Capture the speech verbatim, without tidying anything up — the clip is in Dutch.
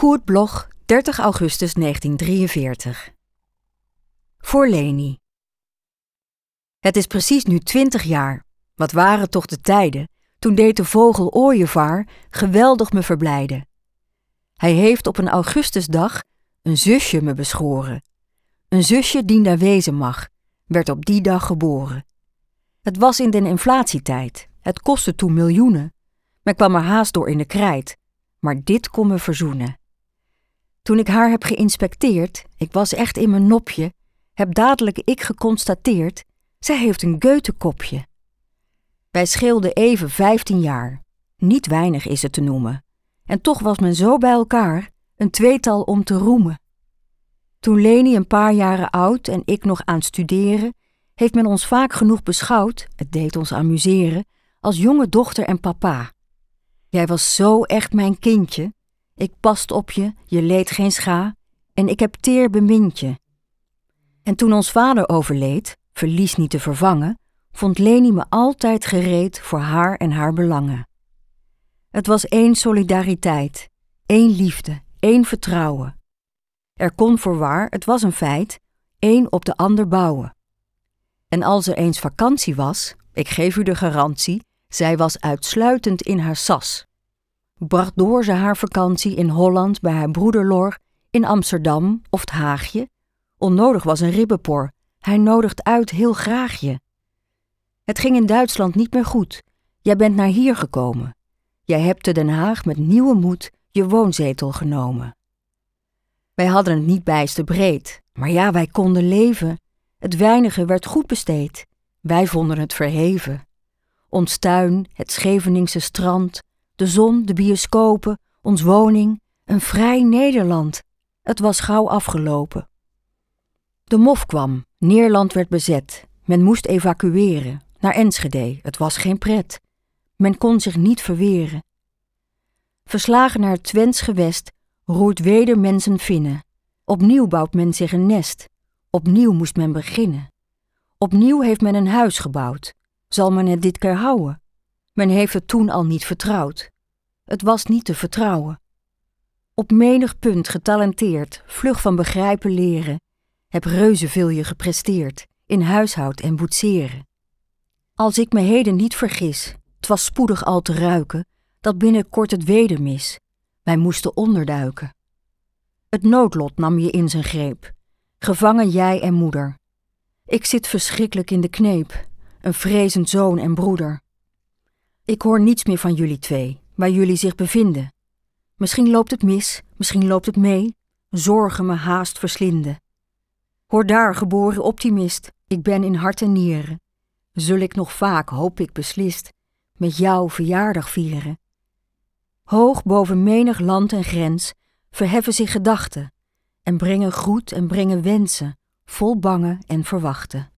Koert Bloch, dertig augustus negentien drieënveertig. Voor Leni. Het is precies nu twintig jaar. Wat waren toch de tijden, toen deed de vogel ooievaar geweldig me verblijden. Hij heeft op een augustusdag een zusje me beschoren. Een zusje die daar wezen mag, werd op die dag geboren. Het was in den inflatietijd, het kostte toen miljoenen. Men kwam er haast door in de krijt, maar dit kon me verzoenen. Toen ik haar heb geïnspecteerd, ik was echt in mijn nopje, heb dadelijk ik geconstateerd, zij heeft een Goethe-kopje. Wij scheelden even vijftien jaar, niet weinig is het te noemen, en toch was men zo bij elkaar, een tweetal om te roemen. Toen Leni een paar jaren oud en ik nog aan het studeren, heeft men ons vaak genoeg beschouwd, het deed ons amuseren, als jonge dochter en papa. Jij was zo echt mijn kindje, ik past op je, je leed geen scha, en ik heb teer bemind je. En toen ons vader overleed, verlies niet te vervangen, vond Leni me altijd gereed voor haar en haar belangen. Het was één solidariteit, één liefde, één vertrouwen. Er kon voorwaar, het was een feit, één op de ander bouwen. En als er eens vakantie was, ik geef u de garantie, zij was uitsluitend in haar sas. Bracht door ze haar vakantie in Holland bij haar broeder Lor, in Amsterdam of 't Haagje. Onnodig was een ribbenpor, hij nodigt uit heel graag je. Het ging in Duitsland niet meer goed, jij bent naar hier gekomen. Jij hebt te Den Haag met nieuwe moed je woonzetel genomen. Wij hadden het niet bijster breed, maar ja, wij konden leven. Het weinige werd goed besteed, wij vonden het verheven. Ons tuin, het Scheveningse strand, de zon, de bioscopen, ons woning, een vrij Nederland. Het was gauw afgelopen. De mof kwam, Neerland werd bezet. Men moest evacueren, naar Enschede, het was geen pret. Men kon zich niet verweren. Verslagen naar het Twents gewest, roert weder mensen vinnen. Opnieuw bouwt men zich een nest. Opnieuw moest men beginnen. Opnieuw heeft men een huis gebouwd. Zal men het dit keer houden? Men heeft het toen al niet vertrouwd. Het was niet te vertrouwen. Op menig punt getalenteerd, vlug van begrijpen leren, heb reuze veel je gepresteerd, in huishoud en boetseren. Als ik me heden niet vergis, 't was spoedig al te ruiken, dat binnenkort het weder mis. Wij moesten onderduiken. Het noodlot nam je in zijn greep, gevangen jij en moeder. Ik zit verschrikkelijk in de kneep, een vrezend zoon en broeder. Ik hoor niets meer van jullie twee, waar jullie zich bevinden. Misschien loopt het mis, misschien loopt het mee, zorgen me haast verslinden. Hoor daar, geboren optimist, ik ben in hart en nieren. Zul ik nog vaak, hoop ik beslist, met jou verjaardag vieren. Hoog boven menig land en grens verheffen zich gedachten en brengen groet en brengen wensen, vol bangen en verwachten.